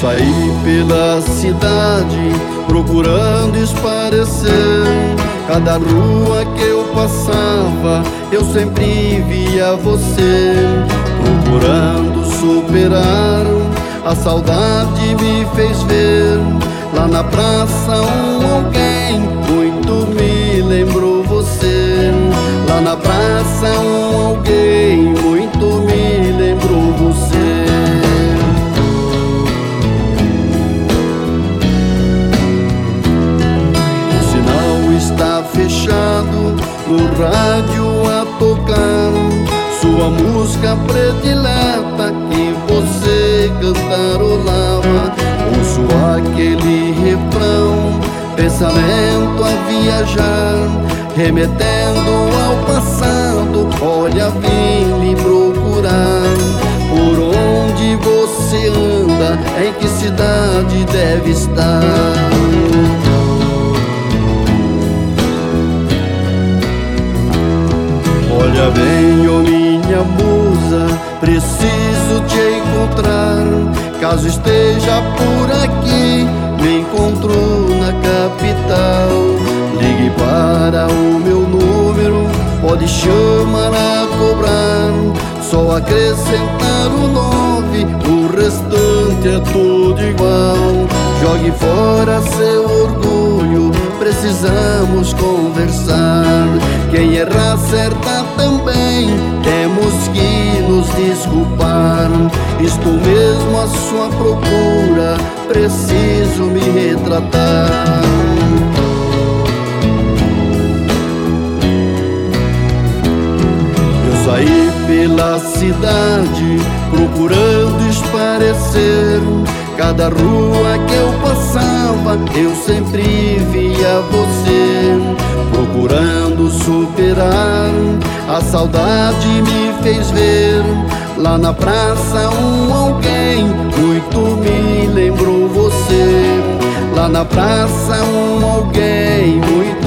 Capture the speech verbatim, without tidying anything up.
Saí pela cidade procurando esparecer. Cada rua que eu passava eu sempre via você. Procurando superar, a saudade me fez ver. Lá na praça um alguém muito me lembrou você. Lá na praça um alguém muito me lembrou você. Está fechado, no rádio a tocar sua música predileta que você cantarolava. Ouço aquele refrão, pensamento a viajar, remetendo ao passado. Olha, vim lhe procurar. Por onde você anda, em que cidade deve estar? Olha bem, oh minha musa, preciso te encontrar. Caso esteja por aqui, me encontro na capital. Ligue para o meu número, pode chamar a cobrar. Só acrescentar o nove, o restante é tudo igual. Jogue fora seu orgulho, precisamos conversar. Quem errar acerta também, temos que nos desculpar. Estou mesmo à sua procura, preciso me retratar. Eu saí pela cidade procurando esparecer. Cada rua que eu passava eu sempre via você. Procurando superar, a saudade me fez ver. Lá na praça um alguém muito me lembrou você. Lá na praça um alguém muito